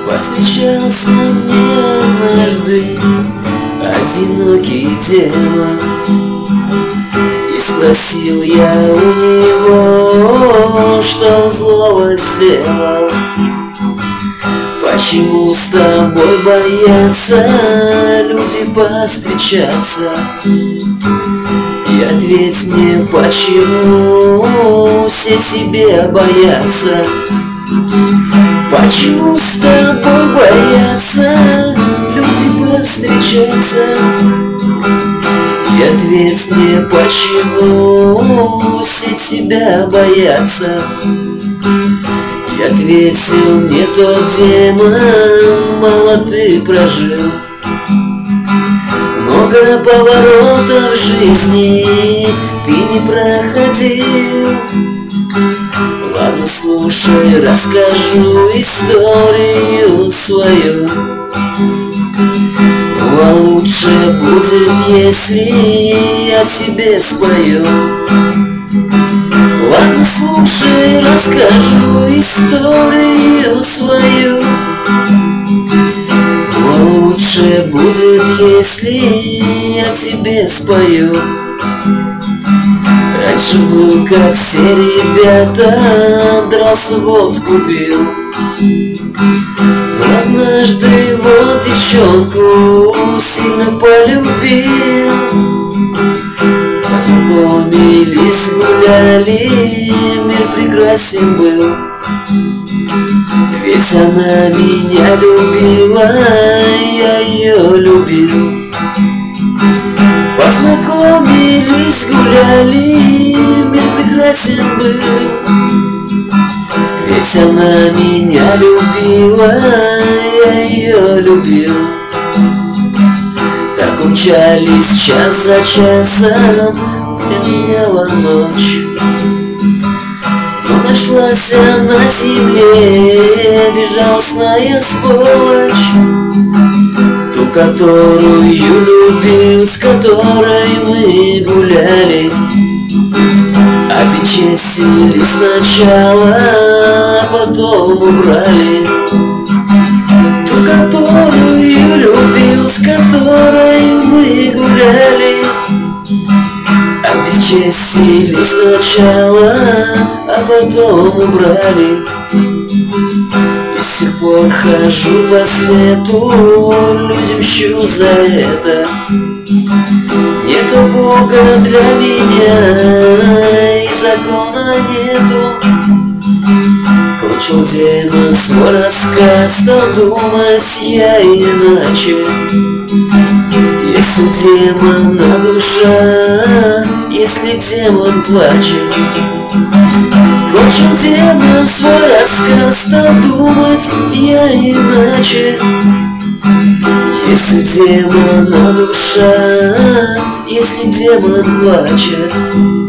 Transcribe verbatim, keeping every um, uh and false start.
Повстречался мне однажды одинокий демон, и спросил я у него, что он злого сделал. Почему с тобой боятся люди повстречаться? И ответь мне, почему все тебя боятся? Почему с тобой боятся люди повстречаться? И ответь мне, почему все тебя боятся? И ответил мне тот демон: мало ты прожил, много поворотов жизни ты не проходил. Ладно, слушай, расскажу историю свою. Ну а лучше будет, если я тебе спою. Ладно, слушай, расскажу историю свою. Ну а лучше будет, если я тебе спою. Раньше был, как все ребята, дрался, водку пил. Но однажды вот девчонку сильно полюбил. Познакомились, гуляли, мир прекрасен был. Ведь она меня любила, я ее любил. Познакомились, гуляли, мир прекрасен был. Ведь она меня любила, я ее любил. Так умчались час за часом, сменяла ночь. Но нашлась на земле безжалостная сволочь, ту, которую любил, с которой мы гуляли. Обесчестили сначала, а потом убрали. Ту, которую любил, с которой мы гуляли. Обесчестили сначала, а потом убрали. И с тех пор хожу по свету, людям щу за это. Нету Бога для меня, и закона нету. Кончил демон свой рассказ, стал думать я иначе. Есть у демона душа, если демон плачет. Кончил демон свой рассказ, стал думать я иначе. Есть у демона душа, если демон плачет.